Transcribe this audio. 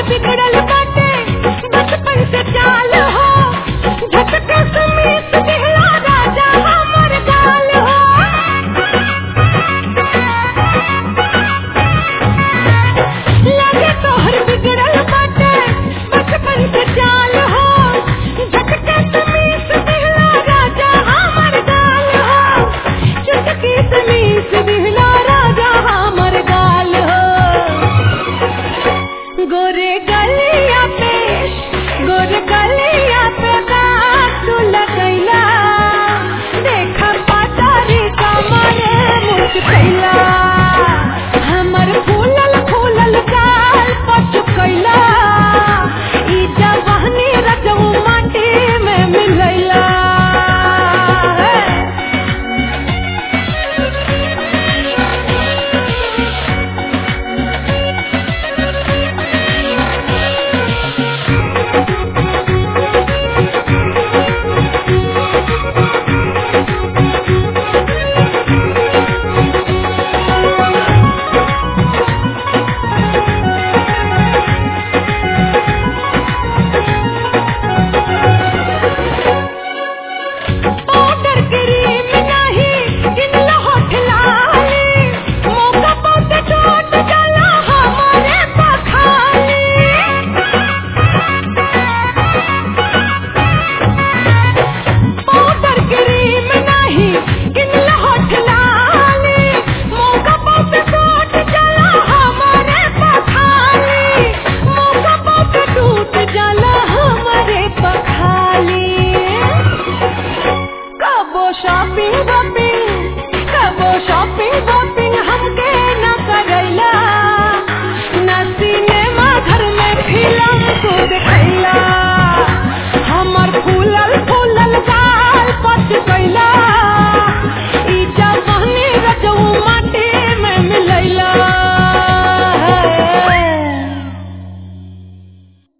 बिगड़ल बाटे बचपन से चाल हो झटके समेत दिहला राजा हमर गाल हो लगे तोहर बिगड़ल बाटे बचपन से चाल हो झटके समेत दिहला राजा हमर गाल हो झटके समेत दिहला राजा हमर गाल हो गोरे गलिया पे दाग तू लगैला देखा पातारी कमरे मुचकैला हमर फूलल फूलल गाल पचकैला ई जवानी रजऊ माटी में मिलैला पाउडर क्रीम नहीं किनला होठ लाली मौका पाते टूट जाला हमारे पखाली पाउडर क्रीम नहीं किनला होठ लाली मौका पाते टूट जाला हमारे पखाली मौका पाते टूट जाला हमारे पखाली कबो शॉपिंग